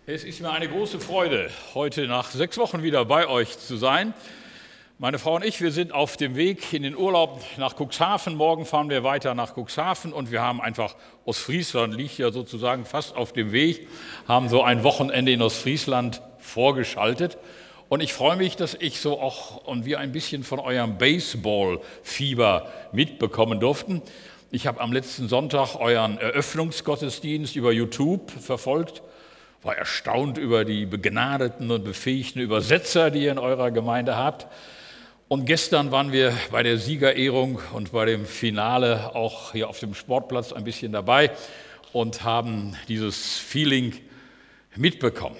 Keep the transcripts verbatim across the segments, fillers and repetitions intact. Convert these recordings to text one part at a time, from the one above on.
Es ist mir eine große Freude, heute nach sechs Wochen wieder bei euch zu sein. Meine Frau und ich, wir sind auf dem Weg in den Urlaub nach Cuxhaven. Morgen fahren wir weiter nach Cuxhaven und wir haben einfach, Ostfriesland liegt ja sozusagen fast auf dem Weg, haben so ein Wochenende in Ostfriesland vorgeschaltet. Und ich freue mich, dass ich so auch und wir ein bisschen von eurem Baseball-Fieber mitbekommen durften. Ich habe am letzten Sonntag euren Eröffnungsgottesdienst über YouTube verfolgt, war erstaunt über die begnadeten und befähigten Übersetzer, die ihr in eurer Gemeinde habt. Und gestern waren wir bei der Siegerehrung und bei dem Finale auch hier auf dem Sportplatz ein bisschen dabei und haben dieses Feeling mitbekommen.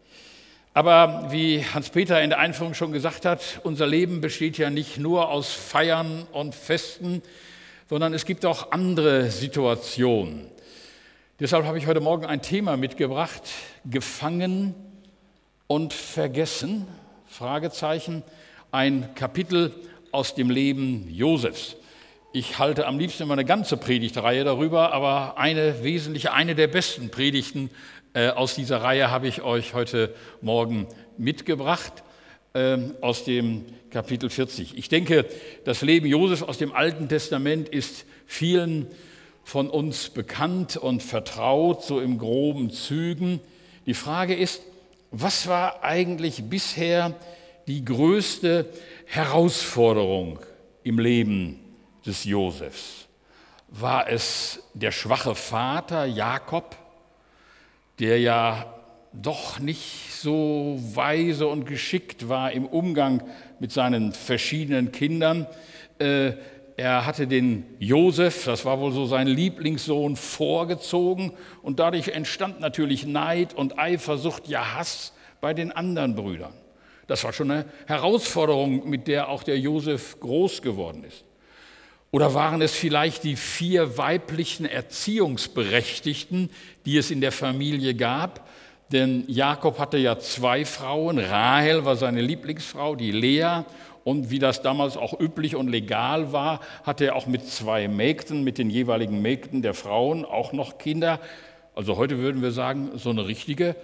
Aber wie Hans-Peter in der Einführung schon gesagt hat, unser Leben besteht ja nicht nur aus Feiern und Festen, sondern es gibt auch andere Situationen. Deshalb habe ich heute Morgen ein Thema mitgebracht, gefangen und vergessen, Fragezeichen, ein Kapitel aus dem Leben Josefs. Ich halte am liebsten immer eine ganze Predigtreihe darüber, aber eine wesentliche, eine der besten Predigten äh, aus dieser Reihe habe ich euch heute Morgen mitgebracht, äh, aus dem Kapitel vierzig. Ich denke, das Leben Josefs aus dem Alten Testament ist vielen von uns bekannt und vertraut, so im groben Zügen. Die Frage ist, was war eigentlich bisher die größte Herausforderung im Leben des Josefs? War es der schwache Vater Jakob, der ja doch nicht so weise und geschickt war im Umgang mit seinen verschiedenen Kindern? Äh, Er hatte den Josef, das war wohl so sein Lieblingssohn, vorgezogen und dadurch entstand natürlich Neid und Eifersucht, ja Hass bei den anderen Brüdern. Das war schon eine Herausforderung, mit der auch der Josef groß geworden ist. Oder waren es vielleicht die vier weiblichen Erziehungsberechtigten, die es in der Familie gab? Denn Jakob hatte ja zwei Frauen, Rahel war seine Lieblingsfrau, die Lea. Und wie das damals auch üblich und legal war, hatte er auch mit zwei Mägden, mit den jeweiligen Mägden der Frauen auch noch Kinder. Also heute würden wir sagen, so eine richtige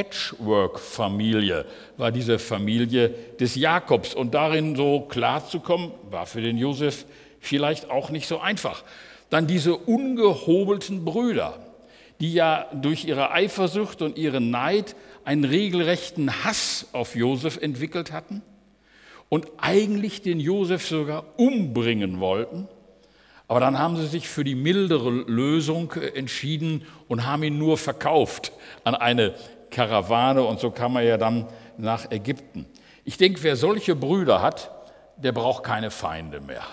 Patchwork-Familie war diese Familie des Jakobs. Und darin so klarzukommen, war für den Josef vielleicht auch nicht so einfach. Dann diese ungehobelten Brüder, die ja durch ihre Eifersucht und ihren Neid einen regelrechten Hass auf Josef entwickelt hatten und eigentlich den Josef sogar umbringen wollten. Aber dann haben sie sich für die mildere Lösung entschieden und haben ihn nur verkauft an eine Karawane. Und so kam er ja dann nach Ägypten. Ich denke, wer solche Brüder hat, der braucht keine Feinde mehr.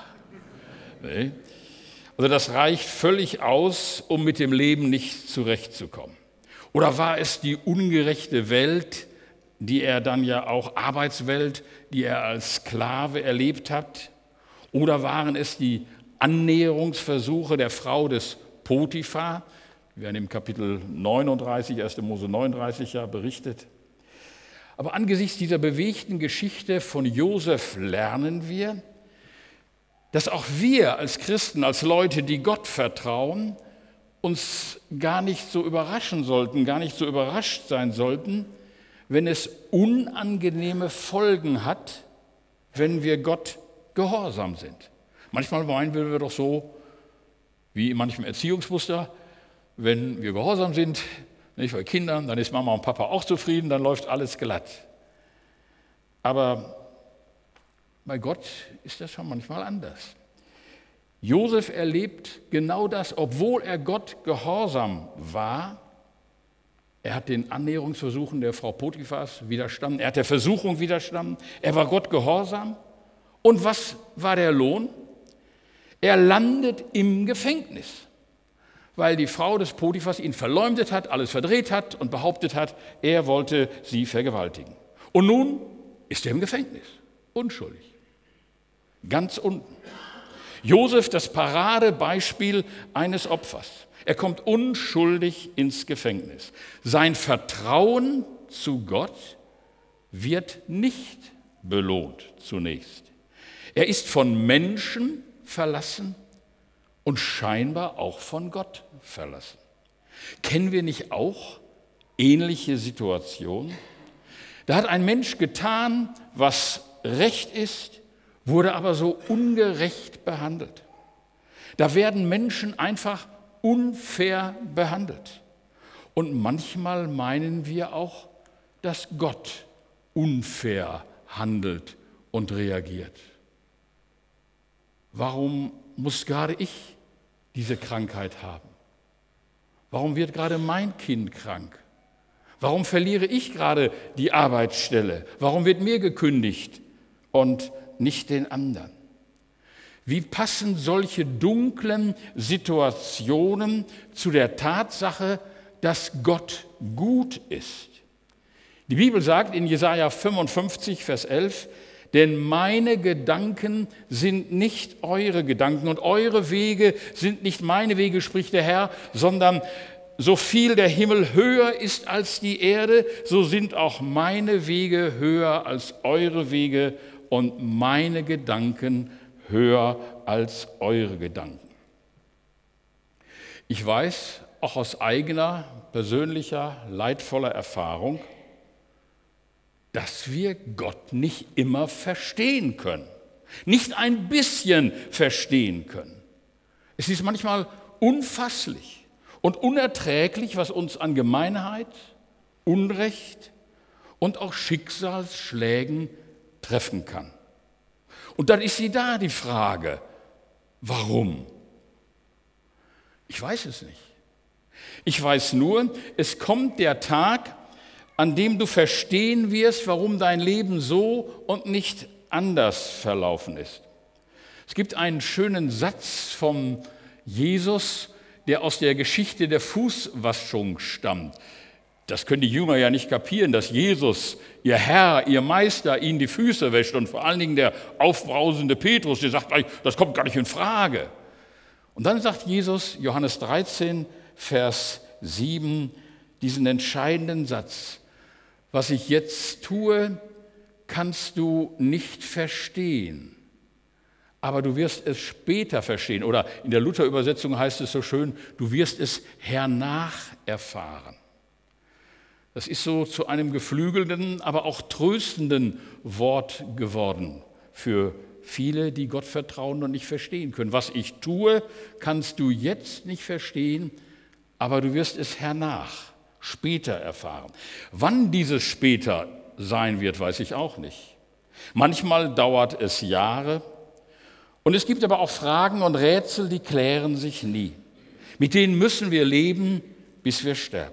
Nee. Also das reicht völlig aus, um mit dem Leben nicht zurechtzukommen. Oder war es die ungerechte Welt, die er dann ja auch Arbeitswelt, die er als Sklave erlebt hat? Oder waren es die Annäherungsversuche der Frau des Potiphar? Wir werden im Kapitel neununddreißig, erster Mose neununddreißig ja berichtet. Aber angesichts dieser bewegten Geschichte von Josef lernen wir, dass auch wir als Christen, als Leute, die Gott vertrauen, uns gar nicht so überraschen sollten, gar nicht so überrascht sein sollten, wenn es unangenehme Folgen hat, wenn wir Gott gehorsam sind. Manchmal meinen wir doch so, wie in manchem Erziehungsmuster, wenn wir gehorsam sind, nicht bei Kindern, dann ist Mama und Papa auch zufrieden, dann läuft alles glatt. Aber bei Gott ist das schon manchmal anders. Josef erlebt genau das, obwohl er Gott gehorsam war. Er hat den Annäherungsversuchen der Frau Potiphars widerstanden, er hat der Versuchung widerstanden, er war Gott gehorsam. Und was war der Lohn? Er landet im Gefängnis, weil die Frau des Potiphars ihn verleumdet hat, alles verdreht hat und behauptet hat, er wollte sie vergewaltigen. Und nun ist er im Gefängnis, unschuldig, ganz unten. Josef, das Paradebeispiel eines Opfers. Er kommt unschuldig ins Gefängnis. Sein Vertrauen zu Gott wird nicht belohnt zunächst. Er ist von Menschen verlassen und scheinbar auch von Gott verlassen. Kennen wir nicht auch ähnliche Situation. Da hat ein Mensch getan, was recht ist, wurde aber so ungerecht behandelt. Da werden Menschen einfach unfair behandelt. Und manchmal meinen wir auch, dass Gott unfair handelt und reagiert. Warum muss gerade ich diese Krankheit haben? Warum wird gerade mein Kind krank? Warum verliere ich gerade die Arbeitsstelle? Warum wird mir gekündigt und nicht den anderen? Wie passen solche dunklen Situationen zu der Tatsache, dass Gott gut ist? Die Bibel sagt in Jesaja fünfundfünfzig, Vers elf, denn meine Gedanken sind nicht eure Gedanken und eure Wege sind nicht meine Wege, spricht der Herr, sondern so viel der Himmel höher ist als die Erde, so sind auch meine Wege höher als eure Wege und meine Gedanken höher als eure Gedanken. Ich weiß, auch aus eigener, persönlicher, leidvoller Erfahrung, dass wir Gott nicht immer verstehen können, nicht ein bisschen verstehen können. Es ist manchmal unfasslich und unerträglich, was uns an Gemeinheit, Unrecht und auch Schicksalsschlägen treffen kann. Und dann ist sie da, die Frage, warum? Ich weiß es nicht. Ich weiß nur, es kommt der Tag, an dem du verstehen wirst, warum dein Leben so und nicht anders verlaufen ist. Es gibt einen schönen Satz von Jesus, der aus der Geschichte der Fußwaschung stammt. Das können die Jünger ja nicht kapieren, dass Jesus, ihr Herr, ihr Meister, ihnen die Füße wäscht. Und vor allen Dingen der aufbrausende Petrus, der sagt, das kommt gar nicht in Frage. Und dann sagt Jesus, Johannes dreizehn, Vers sieben, diesen entscheidenden Satz: Was ich jetzt tue, kannst du nicht verstehen, aber du wirst es später verstehen. Oder in der Luther-Übersetzung heißt es so schön, du wirst es hernach erfahren. Das ist so zu einem geflügelten, aber auch tröstenden Wort geworden für viele, die Gott vertrauen und nicht verstehen können. Was ich tue, kannst du jetzt nicht verstehen, aber du wirst es hernach, später erfahren. Wann dieses später sein wird, weiß ich auch nicht. Manchmal dauert es Jahre und es gibt aber auch Fragen und Rätsel, die klären sich nie. Mit denen müssen wir leben, bis wir sterben.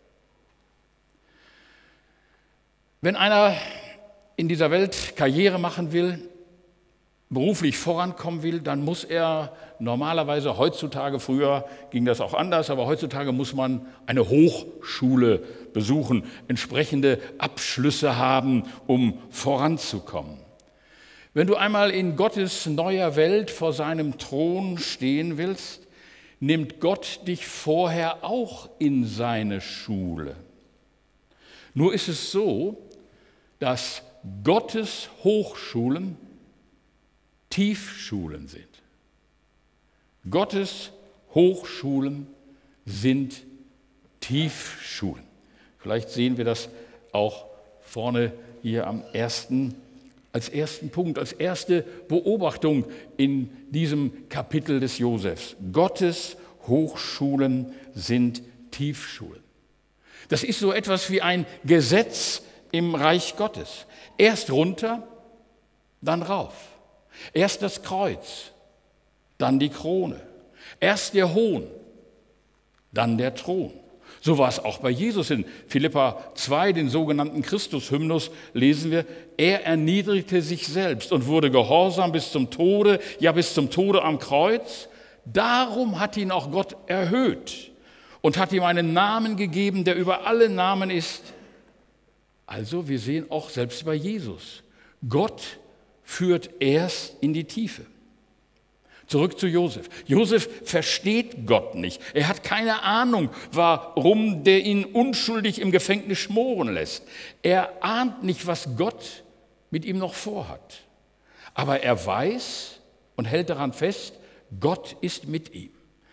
Wenn einer in dieser Welt Karriere machen will, beruflich vorankommen will, dann muss er normalerweise heutzutage, früher ging das auch anders, aber heutzutage muss man eine Hochschule besuchen, entsprechende Abschlüsse haben, um voranzukommen. Wenn du einmal in Gottes neuer Welt vor seinem Thron stehen willst, nimmt Gott dich vorher auch in seine Schule. Nur ist es so, dass Gottes Hochschulen Tiefschulen sind. Gottes Hochschulen sind Tiefschulen. Vielleicht sehen wir das auch vorne hier am ersten, als ersten Punkt, als erste Beobachtung in diesem Kapitel des Josefs. Gottes Hochschulen sind Tiefschulen. Das ist so etwas wie ein Gesetz im Reich Gottes. Erst runter, dann rauf. Erst das Kreuz, dann die Krone. Erst der Hohn, dann der Thron. So war es auch bei Jesus. In Philipper zwei, den sogenannten Christus-Hymnus, lesen wir, er erniedrigte sich selbst und wurde gehorsam bis zum Tode, ja bis zum Tode am Kreuz. Darum hat ihn auch Gott erhöht und hat ihm einen Namen gegeben, der über alle Namen ist. Also wir sehen auch selbst bei Jesus, Gott führt erst in die Tiefe. Zurück zu Josef. Josef versteht Gott nicht. Er hat keine Ahnung, warum der ihn unschuldig im Gefängnis schmoren lässt. Er ahnt nicht, was Gott mit ihm noch vorhat. Aber er weiß und hält daran fest, Gott ist mit ihm.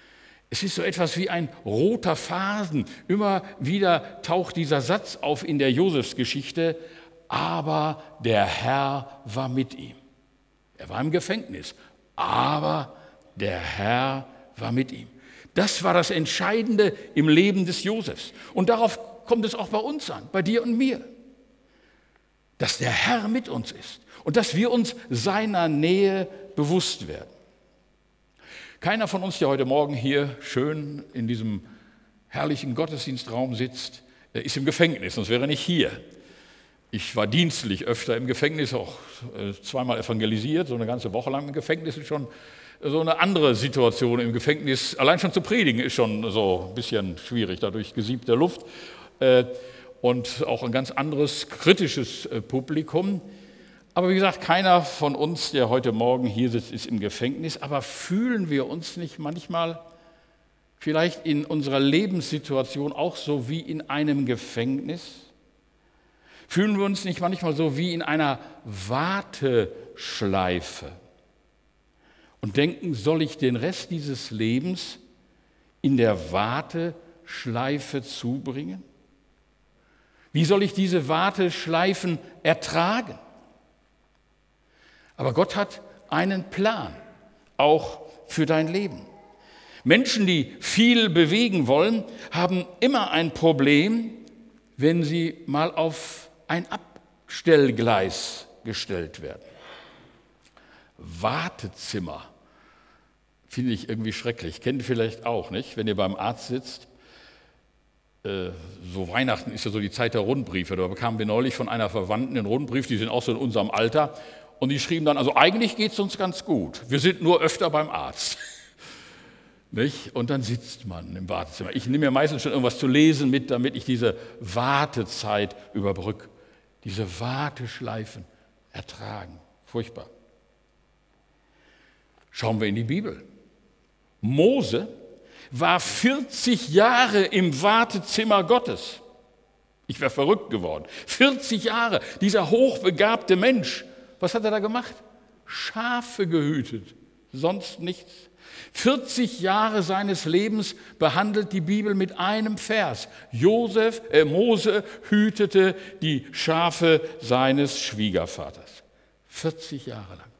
Es ist so etwas wie ein roter Faden. Immer wieder taucht dieser Satz auf in der Josefsgeschichte, aber der Herr war mit ihm. Er war im Gefängnis, aber der Herr war mit ihm. Das war das Entscheidende im Leben des Josefs. Und darauf kommt es auch bei uns an, bei dir und mir. Dass der Herr mit uns ist und dass wir uns seiner Nähe bewusst werden. Keiner von uns, der heute Morgen hier schön in diesem herrlichen Gottesdienstraum sitzt, ist im Gefängnis, sonst wäre er nicht hier. Ich war dienstlich öfter im Gefängnis, auch zweimal evangelisiert, so eine ganze Woche lang im Gefängnis ist schon so eine andere Situation im Gefängnis. Allein schon zu predigen ist schon so ein bisschen schwierig, dadurch gesiebte Luft und auch ein ganz anderes kritisches Publikum. Aber wie gesagt, keiner von uns, der heute Morgen hier sitzt, ist im Gefängnis. Aber fühlen wir uns nicht manchmal vielleicht in unserer Lebenssituation auch so wie in einem Gefängnis? Fühlen wir uns nicht manchmal so wie in einer Warteschleife und denken, soll ich den Rest dieses Lebens in der Warteschleife zubringen? Wie soll ich diese Warteschleifen ertragen? Aber Gott hat einen Plan, auch für dein Leben. Menschen, die viel bewegen wollen, haben immer ein Problem, wenn sie mal auf ein Abstellgleis gestellt werden. Wartezimmer finde ich irgendwie schrecklich. Kennt ihr vielleicht auch, nicht? Wenn ihr beim Arzt sitzt, äh, so Weihnachten ist ja so die Zeit der Rundbriefe. Da bekamen wir neulich von einer Verwandten einen Rundbrief, die sind auch so in unserem Alter. Und die schrieben dann, also eigentlich geht es uns ganz gut. Wir sind nur öfter beim Arzt. Nicht? Und dann sitzt man im Wartezimmer. Ich nehme mir meistens schon irgendwas zu lesen mit, damit ich diese Wartezeit überbrücke. Diese Warteschleifen ertragen. Furchtbar. Schauen wir in die Bibel. Mose war vierzig Jahre im Wartezimmer Gottes. Ich wäre verrückt geworden. vierzig Jahre, dieser hochbegabte Mensch. Was hat er da gemacht? Schafe gehütet, sonst nichts. vierzig Jahre seines Lebens behandelt die Bibel mit einem Vers. Josef, äh, Mose hütete die Schafe seines Schwiegervaters. vierzig Jahre lang.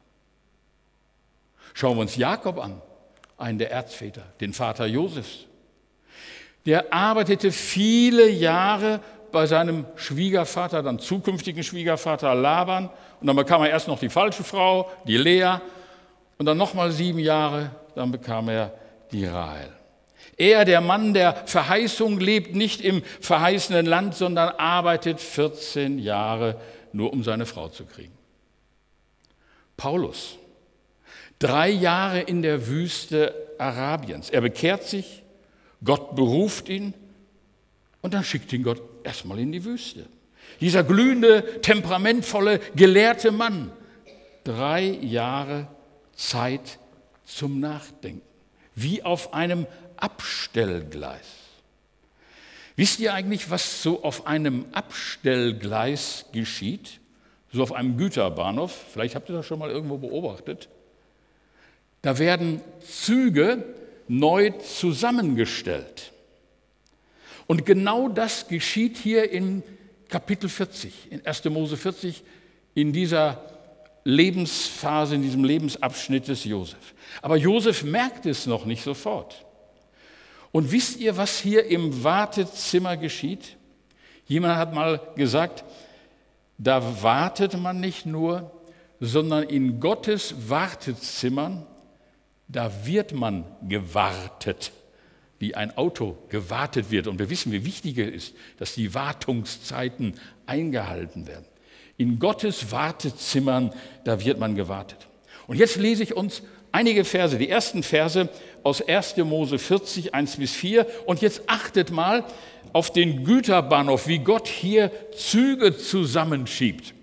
Schauen wir uns Jakob an, einen der Erzväter, den Vater Josefs. Der arbeitete viele Jahre bei seinem Schwiegervater, dann zukünftigen Schwiegervater Laban. Und dann bekam er erst noch die falsche Frau, die Lea. Und dann nochmal sieben Jahre, dann bekam er die Rahel. Er, der Mann der Verheißung, lebt nicht im verheißenen Land, sondern arbeitet vierzehn Jahre nur, um seine Frau zu kriegen. Paulus, drei Jahre in der Wüste Arabiens. Er bekehrt sich, Gott beruft ihn und dann schickt ihn Gott erstmal in die Wüste. Dieser glühende, temperamentvolle, gelehrte Mann, drei Jahre Zeit zum Nachdenken, wie auf einem Abstellgleis. Wisst ihr eigentlich, was so auf einem Abstellgleis geschieht? So auf einem Güterbahnhof, vielleicht habt ihr das schon mal irgendwo beobachtet. Da werden Züge neu zusammengestellt. Und genau das geschieht hier in Kapitel vierzig, in erster Mose vierzig, in dieser Lebensphase, in diesem Lebensabschnitt des Josef. Aber Josef merkt es noch nicht sofort. Und wisst ihr, was hier im Wartezimmer geschieht? Jemand hat mal gesagt, da wartet man nicht nur, sondern in Gottes Wartezimmern, da wird man gewartet, wie ein Auto gewartet wird. Und wir wissen, wie wichtig es ist, dass die Wartungszeiten eingehalten werden. In Gottes Wartezimmern, da wird man gewartet. Und jetzt lese ich uns einige Verse, die ersten Verse aus erster Mose vierzig, eins bis vier. Und jetzt achtet mal auf den Güterbahnhof, wie Gott hier Züge zusammenschiebt.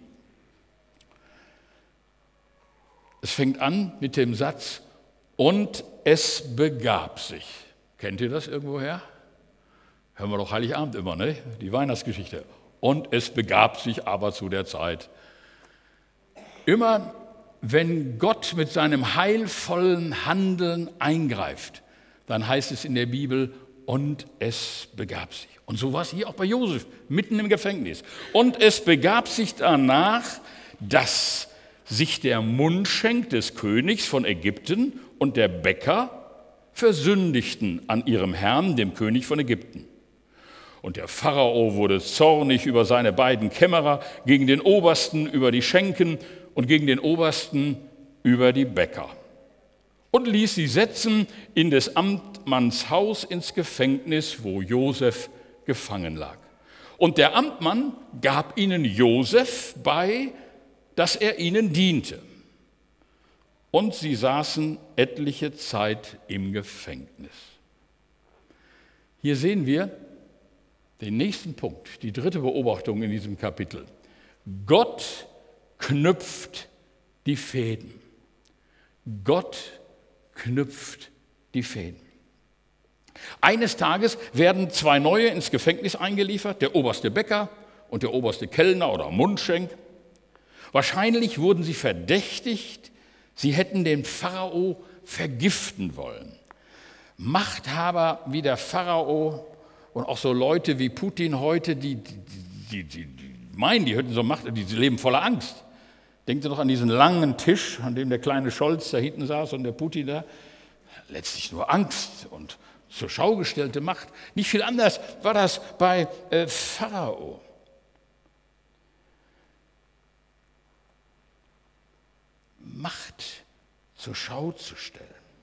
Es fängt an mit dem Satz, und es begab sich. Kennt ihr das irgendwoher? Hören wir doch Heiligabend immer, ne? Die Weihnachtsgeschichte. Und es begab sich aber zu der Zeit. Immer wenn Gott mit seinem heilvollen Handeln eingreift, dann heißt es in der Bibel, und es begab sich. Und so war es hier auch bei Josef, mitten im Gefängnis. Und es begab sich danach, dass sich der Mundschenk des Königs von Ägypten und der Bäcker versündigten an ihrem Herrn, dem König von Ägypten. Und der Pharao wurde zornig über seine beiden Kämmerer, gegen den Obersten über die Schenken und gegen den Obersten über die Bäcker. Und ließ sie setzen in des Amtmanns Haus ins Gefängnis, wo Josef gefangen lag. Und der Amtmann gab ihnen Josef bei, dass er ihnen diente. Und sie saßen etliche Zeit im Gefängnis. Hier sehen wir den nächsten Punkt, die dritte Beobachtung in diesem Kapitel. Gott knüpft die Fäden. Gott knüpft die Fäden. Eines Tages werden zwei Neue ins Gefängnis eingeliefert, der oberste Bäcker und der oberste Kellner oder Mundschenk. Wahrscheinlich wurden sie verdächtigt, sie hätten den Pharao vergiften wollen. Machthaber wie der Pharao und auch so Leute wie Putin heute, die, die, die, die, die meinen, die hätten so Macht, die leben voller Angst. Denkt ihr noch an diesen langen Tisch, an dem der kleine Scholz da hinten saß und der Putin da? Letztlich nur Angst und zur Schau gestellte Macht. Nicht viel anders war das bei äh, Pharao. Macht zur Schau zu stellen.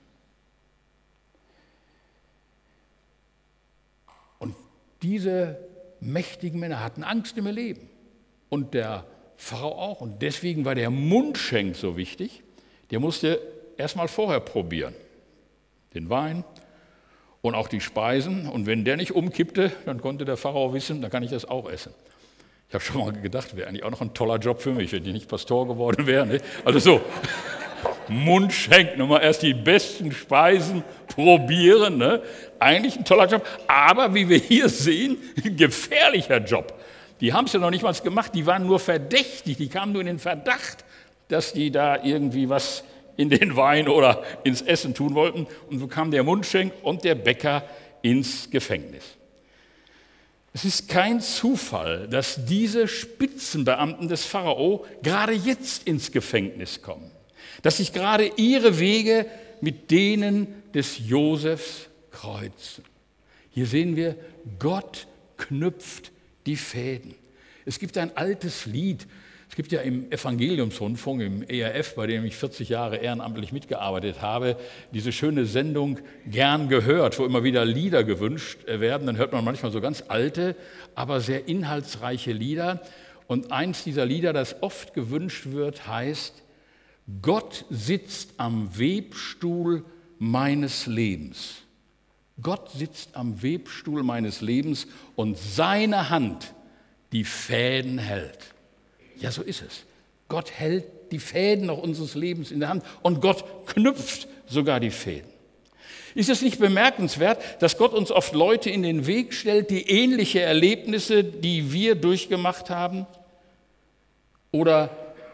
Und diese mächtigen Männer hatten Angst im Leben. Und der Pharao auch. Und deswegen war der Mundschenk so wichtig. Der musste erst mal vorher probieren. Den Wein und auch die Speisen. Und wenn der nicht umkippte, dann konnte der Pharao wissen, dann kann ich das auch essen. Ich habe schon mal gedacht, wäre eigentlich auch noch ein toller Job für mich, wenn ich nicht Pastor geworden wäre. Ne? Also so, Mundschenk, nochmal erst die besten Speisen probieren. Ne? Eigentlich ein toller Job, aber wie wir hier sehen, ein gefährlicher Job. Die haben es ja noch nicht mal gemacht, die waren nur verdächtig, die kamen nur in den Verdacht, dass die da irgendwie was in den Wein oder ins Essen tun wollten. Und so kam der Mundschenk und der Bäcker ins Gefängnis. Es ist kein Zufall, dass diese Spitzenbeamten des Pharao gerade jetzt ins Gefängnis kommen, dass sich gerade ihre Wege mit denen des Josefs kreuzen. Hier sehen wir, Gott knüpft die Fäden. Es gibt ein altes Lied, es gibt ja im Evangeliumsrundfunk, im E R F, bei dem ich vierzig Jahre ehrenamtlich mitgearbeitet habe, diese schöne Sendung Gern gehört, wo immer wieder Lieder gewünscht werden. Dann hört man manchmal so ganz alte, aber sehr inhaltsreiche Lieder. Und eins dieser Lieder, das oft gewünscht wird, heißt: Gott sitzt am Webstuhl meines Lebens. Gott sitzt am Webstuhl meines Lebens und seine Hand die Fäden hält. Ja, so ist es. Gott hält die Fäden auch unseres Lebens in der Hand und Gott knüpft sogar die Fäden. Ist es nicht bemerkenswert, dass Gott uns oft Leute in den Weg stellt, die ähnliche Erlebnisse, die wir durchgemacht haben oder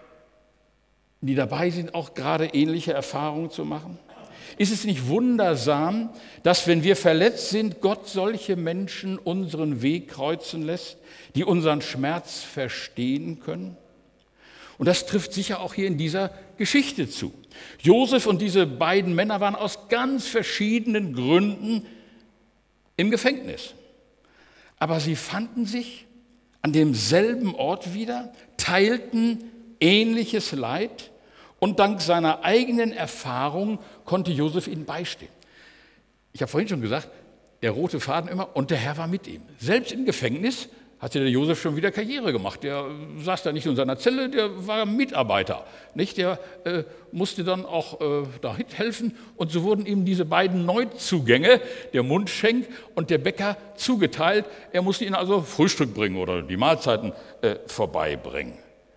die dabei sind, auch gerade ähnliche Erfahrungen zu machen? Ist es nicht wundersam, dass, wenn wir verletzt sind, Gott solche Menschen unseren Weg kreuzen lässt, die unseren Schmerz verstehen können? Und das trifft sicher auch hier in dieser Geschichte zu. Josef und diese beiden Männer waren aus ganz verschiedenen Gründen im Gefängnis. Aber sie fanden sich an demselben Ort wieder, teilten ähnliches Leid. Und dank seiner eigenen Erfahrung konnte Josef ihnen beistehen. Ich habe vorhin schon gesagt, der rote Faden immer, und der Herr war mit ihm. Selbst im Gefängnis hatte der Josef schon wieder Karriere gemacht. Der saß da nicht in seiner Zelle, der war Mitarbeiter. Nicht? Der äh, musste dann auch äh, da helfen. Und so wurden ihm diese beiden Neuzugänge, der Mundschenk und der Bäcker, zugeteilt. Er musste ihnen also Frühstück bringen oder die Mahlzeiten äh, vorbeibringen.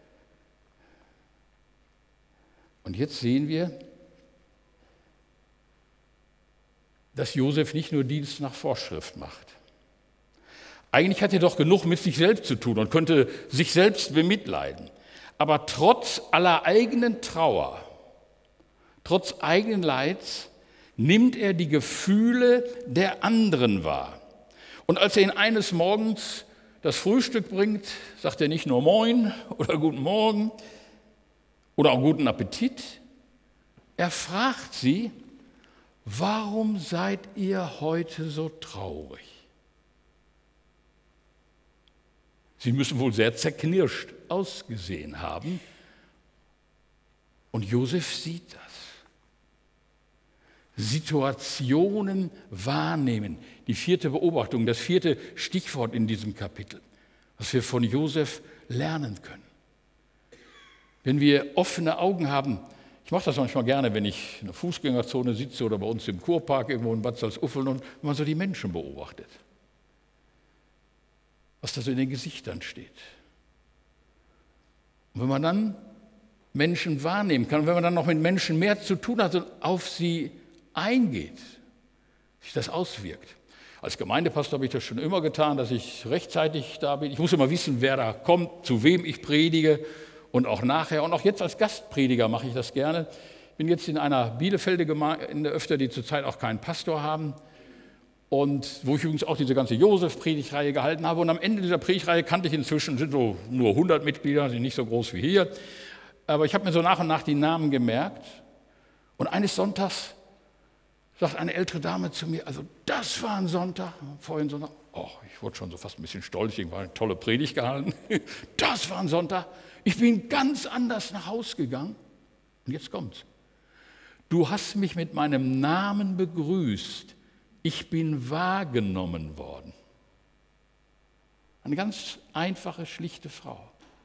Und jetzt sehen wir, dass Josef nicht nur Dienst nach Vorschrift macht. Eigentlich hat er doch genug mit sich selbst zu tun und könnte sich selbst bemitleiden. Aber trotz aller eigenen Trauer, trotz eigenen Leids, nimmt er die Gefühle der anderen wahr. Und als er ihn eines Morgens das Frühstück bringt, sagt er nicht nur Moin oder Guten Morgen oder auch Guten Appetit. Er fragt sie, warum seid ihr heute so traurig? Sie müssen wohl sehr zerknirscht ausgesehen haben. Und Josef sieht das. Situationen wahrnehmen. Die vierte Beobachtung, das vierte Stichwort in diesem Kapitel, was wir von Josef lernen können. Wenn wir offene Augen haben, ich mache das manchmal gerne, wenn ich in der Fußgängerzone sitze oder bei uns im Kurpark irgendwo in Bad Salzuffeln und wenn man so die Menschen beobachtet, was da so in den Gesichtern steht. Und wenn man dann Menschen wahrnehmen kann und wenn man dann noch mit Menschen mehr zu tun hat und auf sie eingeht, sich das auswirkt. Als Gemeindepastor habe ich das schon immer getan, dass ich rechtzeitig da bin. Ich muss immer wissen, wer da kommt, zu wem ich predige und auch nachher. Und auch jetzt als Gastprediger mache ich das gerne. Ich bin jetzt in einer Bielefelder Gemeinde öfter, die zurzeit auch keinen Pastor haben. Und wo ich übrigens auch diese ganze Josef-Predigreihe gehalten habe. Und am Ende dieser Predigreihe kannte ich inzwischen, sind so nur hundert Mitglieder, sind nicht so groß wie hier. Aber ich habe mir so nach und nach die Namen gemerkt. Und eines Sonntags sagt eine ältere Dame zu mir, also das war ein Sonntag, vorhin Sonntag, oh, ich wurde schon so fast ein bisschen stolz, ich war eine tolle Predigt gehalten. Das war ein Sonntag, ich bin ganz anders nach Hause gegangen. Und jetzt kommt's. Du hast mich mit meinem Namen begrüßt, ich bin wahrgenommen worden. Eine ganz einfache, schlichte Frau,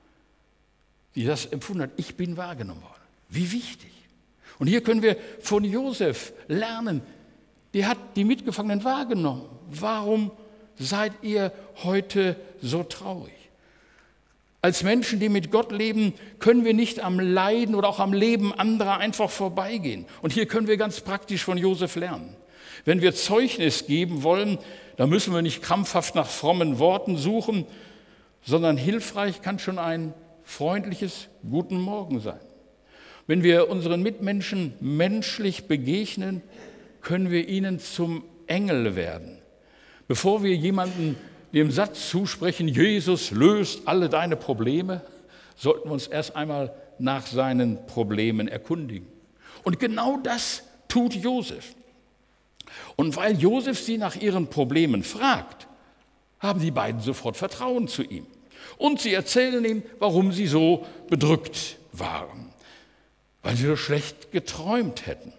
die das empfunden hat, ich bin wahrgenommen worden. Wie wichtig. Und hier können wir von Josef lernen, der hat die Mitgefangenen wahrgenommen. Warum seid ihr heute so traurig? Als Menschen, die mit Gott leben, können wir nicht am Leiden oder auch am Leben anderer einfach vorbeigehen. Und hier können wir ganz praktisch von Josef lernen. Wenn wir Zeugnis geben wollen, dann müssen wir nicht krampfhaft nach frommen Worten suchen, sondern hilfreich kann schon ein freundliches Guten Morgen sein. Wenn wir unseren Mitmenschen menschlich begegnen, können wir ihnen zum Engel werden. Bevor wir jemandem dem Satz zusprechen, Jesus löst alle deine Probleme, sollten wir uns erst einmal nach seinen Problemen erkundigen. Und genau das tut Josef. Und weil Josef sie nach ihren Problemen fragt, haben die beiden sofort Vertrauen zu ihm. Und sie erzählen ihm, warum sie so bedrückt waren. Weil sie so schlecht geträumt hätten.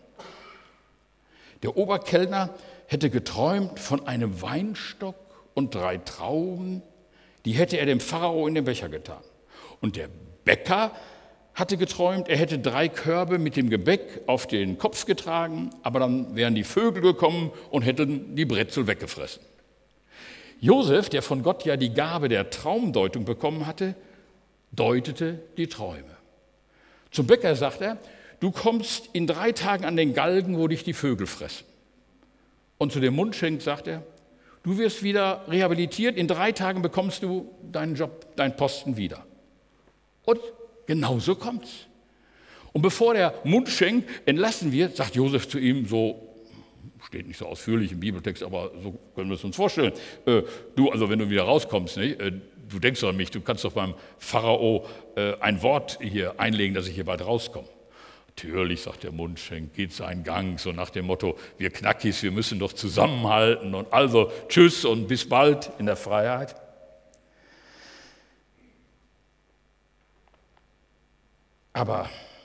Der Oberkellner hätte geträumt von einem Weinstock und drei Trauben, die hätte er dem Pharao in den Becher getan. Und der Bäcker hatte geträumt, er hätte drei Körbe mit dem Gebäck auf den Kopf getragen, aber dann wären die Vögel gekommen und hätten die Brezel weggefressen. Josef, der von Gott ja die Gabe der Traumdeutung bekommen hatte, deutete die Träume. Zum Bäcker sagt er, du kommst in drei Tagen an den Galgen, wo dich die Vögel fressen. Und zu dem Mundschenk sagt er, du wirst wieder rehabilitiert, in drei Tagen bekommst du deinen Job, deinen Posten wieder. Und genauso kommt's. Und bevor der Mundschenk entlassen wird, sagt Josef zu ihm so, steht nicht so ausführlich im Bibeltext, aber so können wir es uns vorstellen, äh, du, also wenn du wieder rauskommst, nicht, äh, du denkst doch an mich, du kannst doch beim Pharao äh, ein Wort hier einlegen, dass ich hier bald rauskomme. Natürlich, sagt der Mundschenk, geht seinen Gang, so nach dem Motto, wir Knackis, wir müssen doch zusammenhalten und also tschüss und bis bald in der Freiheit. Aber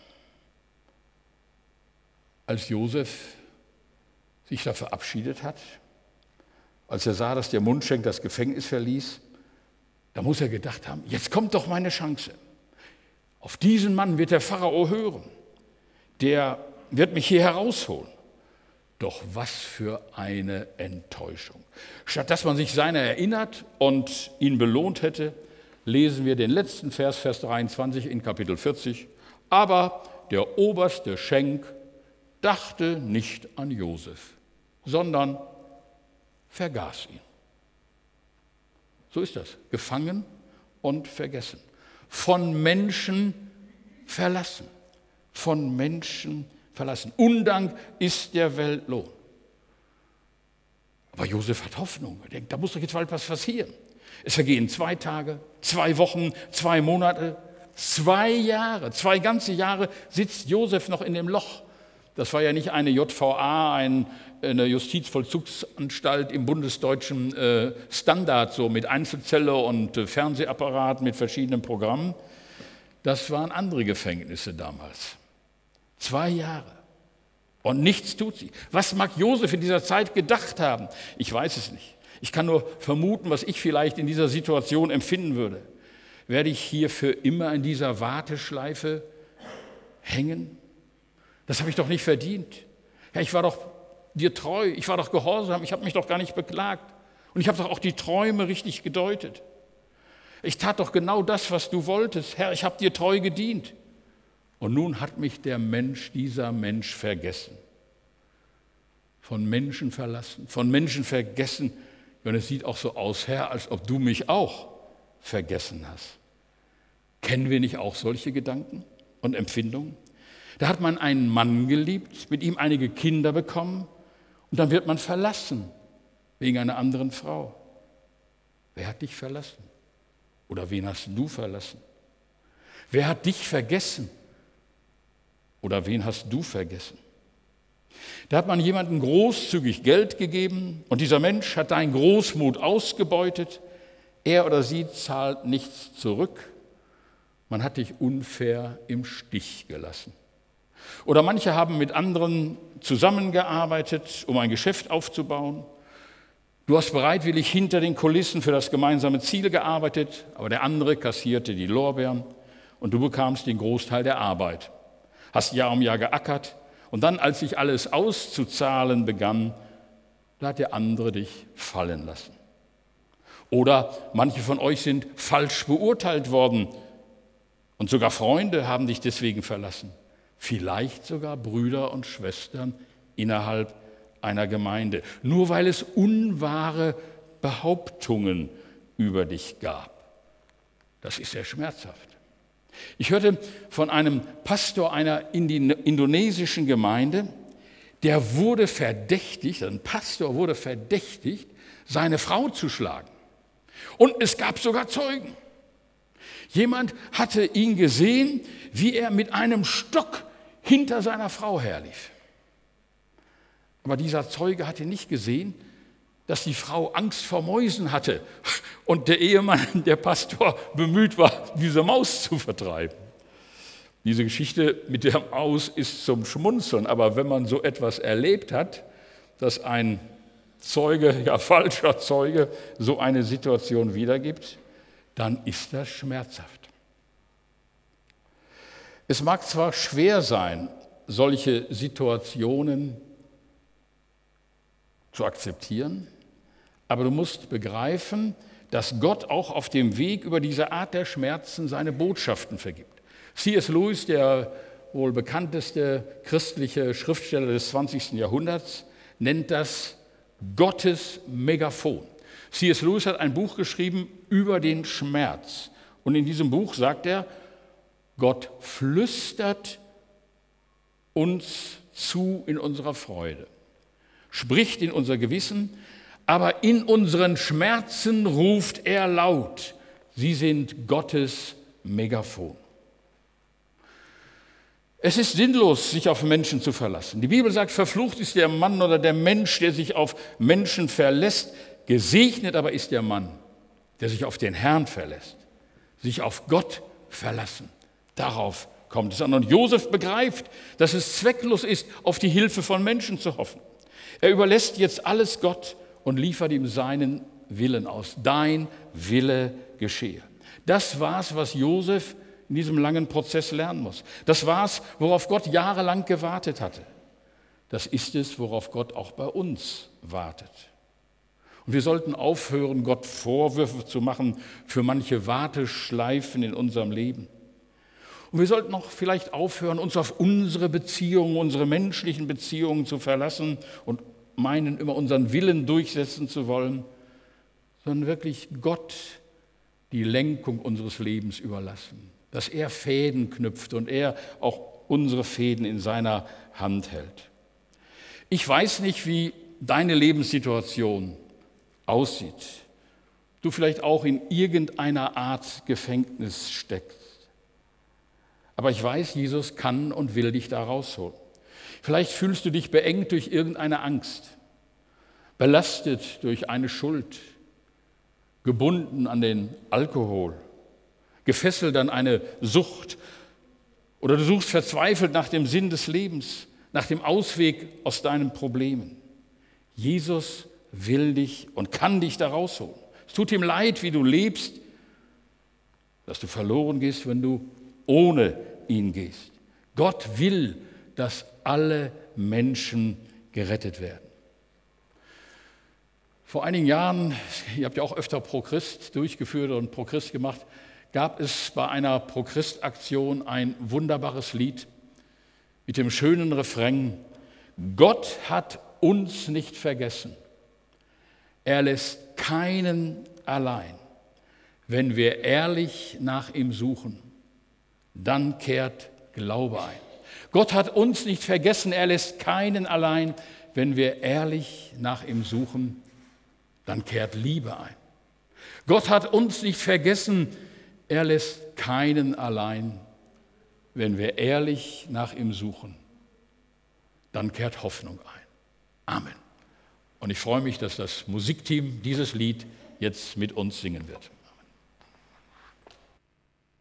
als Josef sich da verabschiedet hat, als er sah, dass der Mundschenk das Gefängnis verließ, da muss er gedacht haben, jetzt kommt doch meine Chance. Auf diesen Mann wird der Pharao hören. Der wird mich hier herausholen. Doch was für eine Enttäuschung. Statt dass man sich seiner erinnert und ihn belohnt hätte, lesen wir den letzten Vers, Vers dreiundzwanzig in Kapitel vierzig. Aber der oberste Schenk dachte nicht an Josef, sondern vergaß ihn. So ist das, gefangen und vergessen, von Menschen verlassen, von Menschen verlassen. Undank ist der Weltlohn. Aber Josef hat Hoffnung. Er denkt, da muss doch jetzt bald was passieren. Es vergehen zwei Tage, zwei Wochen, zwei Monate, zwei Jahre, zwei ganze Jahre sitzt Josef noch in dem Loch. Das war ja nicht eine J V A, ein, eine Justizvollzugsanstalt im bundesdeutschen äh, Standard, so mit Einzelzelle und äh, Fernsehapparat mit verschiedenen Programmen. Das waren andere Gefängnisse damals. Zwei Jahre. Und nichts tut sie. Was mag Josef in dieser Zeit gedacht haben? Ich weiß es nicht. Ich kann nur vermuten, was ich vielleicht in dieser Situation empfinden würde. Werde ich hier für immer in dieser Warteschleife hängen? Das habe ich doch nicht verdient. Ja, ich war doch dir treu, ich war doch gehorsam, ich habe mich doch gar nicht beklagt. Und ich habe doch auch die Träume richtig gedeutet. Ich tat doch genau das, was du wolltest. Herr, ich habe dir treu gedient. Und nun hat mich der Mensch, dieser Mensch vergessen. Von Menschen verlassen, von Menschen vergessen. Und es sieht auch so aus, Herr, als ob du mich auch vergessen hast. Kennen wir nicht auch solche Gedanken und Empfindungen? Da hat man einen Mann geliebt, mit ihm einige Kinder bekommen und dann wird man verlassen wegen einer anderen Frau. Wer hat dich verlassen? Oder wen hast du verlassen? Wer hat dich vergessen? Oder wen hast du vergessen? Da hat man jemandem großzügig Geld gegeben und dieser Mensch hat deinen Großmut ausgebeutet. Er oder sie zahlt nichts zurück. Man hat dich unfair im Stich gelassen. Oder manche haben mit anderen zusammengearbeitet, um ein Geschäft aufzubauen. Du hast bereitwillig hinter den Kulissen für das gemeinsame Ziel gearbeitet, aber der andere kassierte die Lorbeeren und du bekamst den Großteil der Arbeit. Hast Jahr um Jahr geackert und dann, als sich alles auszuzahlen begann, da hat der andere dich fallen lassen. Oder manche von euch sind falsch beurteilt worden und sogar Freunde haben dich deswegen verlassen. Vielleicht sogar Brüder und Schwestern innerhalb einer Gemeinde, nur weil es unwahre Behauptungen über dich gab. Das ist sehr schmerzhaft. Ich hörte von einem Pastor einer indonesischen Gemeinde, der wurde verdächtigt, ein Pastor wurde verdächtigt, seine Frau zu schlagen. Und es gab sogar Zeugen. Jemand hatte ihn gesehen, wie er mit einem Stock hinter seiner Frau herlief. Aber dieser Zeuge hatte nicht gesehen, dass die Frau Angst vor Mäusen hatte und der Ehemann, der Pastor, bemüht war, diese Maus zu vertreiben. Diese Geschichte mit der Maus ist zum Schmunzeln, aber wenn man so etwas erlebt hat, dass ein Zeuge, ja falscher Zeuge, so eine Situation wiedergibt, dann ist das schmerzhaft. Es mag zwar schwer sein, solche Situationen zu akzeptieren, aber du musst begreifen, dass Gott auch auf dem Weg über diese Art der Schmerzen seine Botschaften vergibt. C S Lewis, der wohl bekannteste christliche Schriftsteller des zwanzigsten Jahrhunderts, nennt das Gottes Megafon. C S Lewis hat ein Buch geschrieben über den Schmerz. Und in diesem Buch sagt er, Gott flüstert uns zu in unserer Freude, spricht in unser Gewissen, aber in unseren Schmerzen ruft er laut. Sie sind Gottes Megafon. Es ist sinnlos, sich auf Menschen zu verlassen. Die Bibel sagt, verflucht ist der Mann oder der Mensch, der sich auf Menschen verlässt. Gesegnet aber ist der Mann, der sich auf den Herrn verlässt, sich auf Gott verlassen. Darauf kommt es an. Und Josef begreift, dass es zwecklos ist, auf die Hilfe von Menschen zu hoffen. Er überlässt jetzt alles Gott und liefert ihm seinen Willen aus. Dein Wille geschehe. Das war's, was Josef in diesem langen Prozess lernen muss. Das war's, worauf Gott jahrelang gewartet hatte. Das ist es, worauf Gott auch bei uns wartet. Und wir sollten aufhören, Gott Vorwürfe zu machen für manche Warteschleifen in unserem Leben. Und wir sollten auch vielleicht aufhören, uns auf unsere Beziehungen, unsere menschlichen Beziehungen zu verlassen und meinen, immer unseren Willen durchsetzen zu wollen, sondern wirklich Gott die Lenkung unseres Lebens überlassen. Dass er Fäden knüpft und er auch unsere Fäden in seiner Hand hält. Ich weiß nicht, wie deine Lebenssituation aussieht. Du vielleicht auch in irgendeiner Art Gefängnis steckst. Aber ich weiß, Jesus kann und will dich da rausholen. Vielleicht fühlst du dich beengt durch irgendeine Angst, belastet durch eine Schuld, gebunden an den Alkohol, gefesselt an eine Sucht, oder du suchst verzweifelt nach dem Sinn des Lebens, nach dem Ausweg aus deinen Problemen. Jesus will dich und kann dich da rausholen. Es tut ihm leid, wie du lebst, dass du verloren gehst, wenn du ohne ihn gehst. Gott will, dass alle Menschen gerettet werden. Vor einigen Jahren, ihr habt ja auch öfter Pro-Christ durchgeführt und Pro-Christ gemacht, gab es bei einer Pro-Christ-Aktion ein wunderbares Lied mit dem schönen Refrain: Gott hat uns nicht vergessen. Er lässt keinen allein. Wenn wir ehrlich nach ihm suchen, dann kehrt Glaube ein. Gott hat uns nicht vergessen, er lässt keinen allein. Wenn wir ehrlich nach ihm suchen, dann kehrt Liebe ein. Gott hat uns nicht vergessen, er lässt keinen allein. Wenn wir ehrlich nach ihm suchen, dann kehrt Hoffnung ein. Amen. Und ich freue mich, dass das Musikteam dieses Lied jetzt mit uns singen wird.